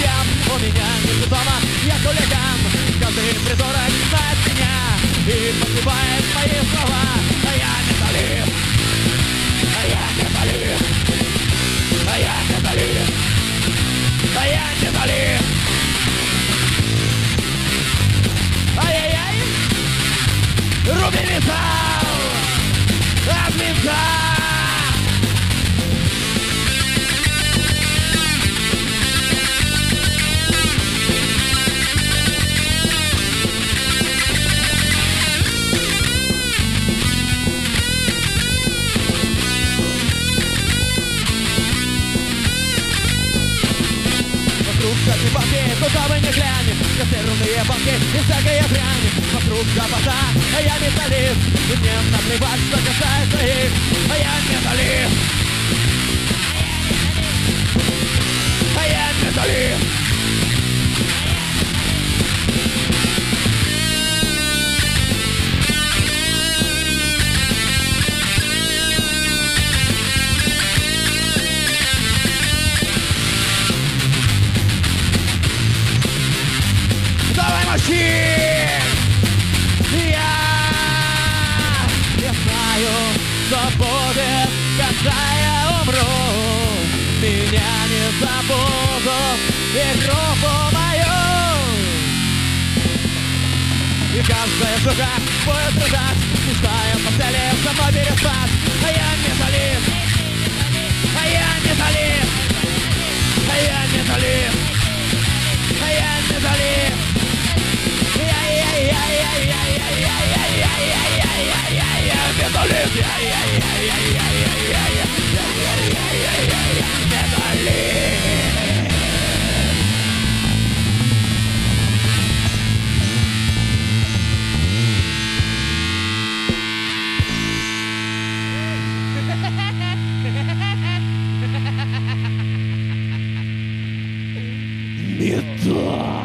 всем. У меня нет дома, я хулиган. Каждый придурок знает меня и подбивает мои слова. А я металлист, а я металлист, а я металлист, а я металлист. Ай-яй-яй, руби металл, от металла. Всякие банки, куда вы не глянь, кассирные банки и всякая дрянь. Вокруг запаса, а я металлист, и мне наплевать, что касается их. А я металлист, а я металлист. Я знаю, что будет, когда я умру. Меня не забудут и группу мою. И каждая сука будет рыдать, мечтая в постели со мной переспать. А я металлист, а я металлист, а я металлист, а я металлист. Металл.